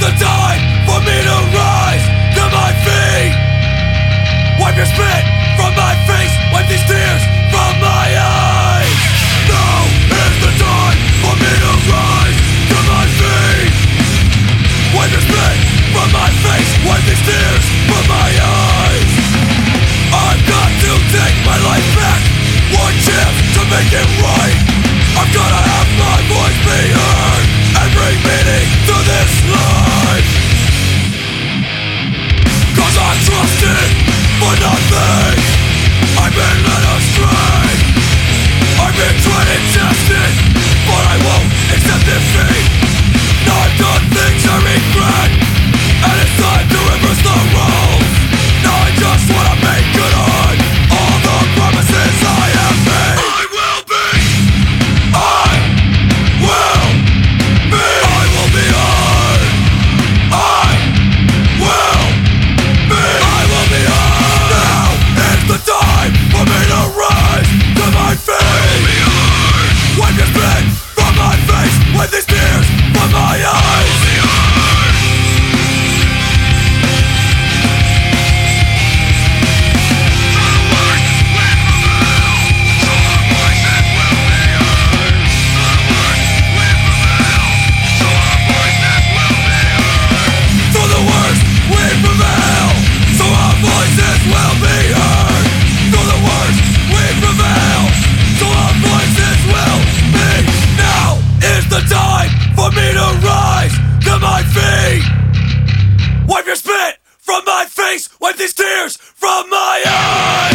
the time for me to rise to my feet. Wipe your spit from my face, wipe these tears from my eyes. Now is the time for me to rise to my feet. Wipe your spit from my face, wipe these tears from my eyes. I've got to take my life back, one chance to make it right. I've gotta have my voice be heard and bring meaning to this life. Cause I trusted for nothing, I've been led astray. I've been tried and tested, but I won't accept defeat. Now I've done things I regret, and it's time to reverse the roles. Now I just wanna make good on all the promises I have made. I will be heard. Now is the time for me to rise to my feet. Wipe your spit from my face, wipe these tears from my eyes. For me to rise to my feet. Wipe your spit from my face, wipe these tears from my eyes.